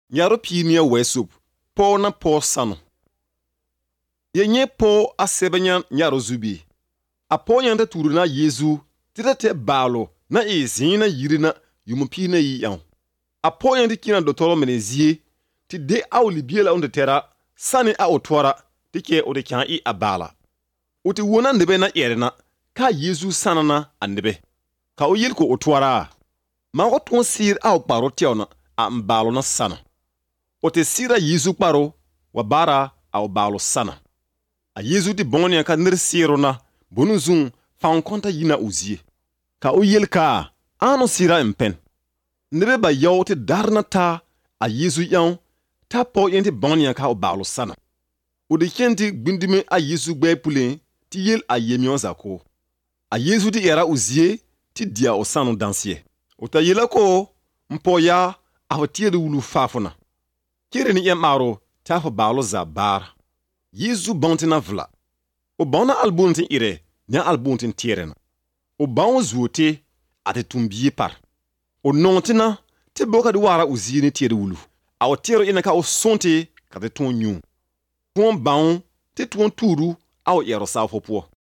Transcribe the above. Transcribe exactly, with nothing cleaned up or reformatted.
Nyaro pinia wesup, po na po sano. Ye nye po a sebenyan nyaro zubi. A po nyanda turu na Yezu, tita te balo na e zina yirina yumupi na yi yaw. A po nyanda kina dotoro menezie, ti de a olibiela onde tera, sani a otwara, ti ke ode kyan i abala. Uti wona ndebe na yerena, ka Yezu sanana andebe. Ka o yel ko otwara. Ma otwon sir a okparo tiawna, a mbalo na sana. Ote sira Yezu kparo, wabara a obalo sana. A Yezu di boni ka nir siro na, bonu zung, fa konta yina uzie. Ka o yel ka, ano sira impen. Nebe ba yaw te darna ta, a Yezu yaw, ta po yente boni ka obalo sana. Ode kenti gbindime a Yezu gbe pulen, ti yel a yemion zako. A Yezu di era uzie, ti dia o sano dansye. Ota yela ko, mpo ya, a hotie de wulu fafuna. Kere ni yemaro, ta fa balo za bar. Yezu bantina vla. O bana albuntin ire, nya albuntin tierena. O ban zuote, ate tumbiye par. O nontina, te boka de wara uzie ni tiere wulu. A o tiero ina ka o sonte, ka te ton nyung. Tuon ban, te tuon turu, a o yero sa fopo.